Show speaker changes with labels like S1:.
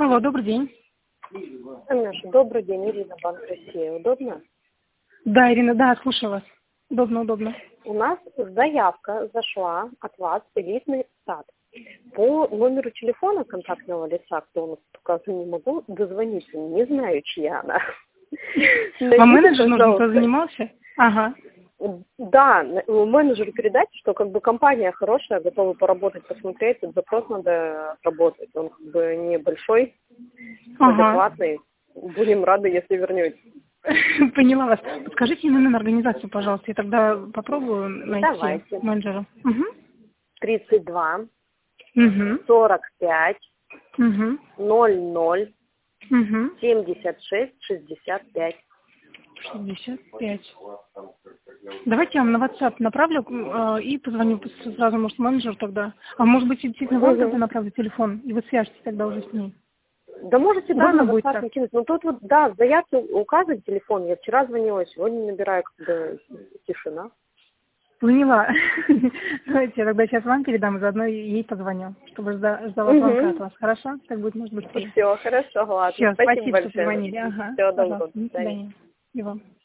S1: Алло, добрый день.
S2: Конечно. Добрый день, Ирина, Банк России. Удобно?
S1: Да, Ирина, да, слушаю вас. Удобно.
S2: У нас заявка зашла от вас в элитный сад. По номеру телефона контактного лица, кто у нас указан, не могу дозвониться. Не знаю, чья она.
S1: Вам менеджер нужен, кто занимался? Ага.
S2: Да, менеджеру передать, что как бы компания хорошая, готова поработать, посмотреть, этот запрос надо работать. Он как бы небольшой, адекватный. Будем рады, если вернете.
S1: Поняла вас. Подскажите мне номер организации, пожалуйста, я тогда попробую найти
S2: Давайте.
S1: менеджера.
S2: 32 45 00 76 65.
S1: 65. Давайте я вам на WhatsApp направлю и позвоню сразу, может, менеджеру тогда. А может быть, действительно вам тогда направлю телефон, и вы свяжетесь тогда уже с ней.
S2: Да можете, да, на
S1: будет
S2: WhatsApp
S1: так?
S2: накинуть. Но тут вот, да, в заявке указан телефон. Я вчера звонила, сегодня набираю, когда тишина.
S1: Поняла. Давайте я тогда сейчас вам передам, и заодно ей позвоню, чтобы ждала звонка от вас. Хорошо? Так будет, может, быстрее.
S2: Все, хорошо, ладно.
S1: Все, спасибо,
S2: большое.
S1: что позвонили. Ага.
S2: Всего доброго.
S1: Пожалуйста, до свидания. И вам.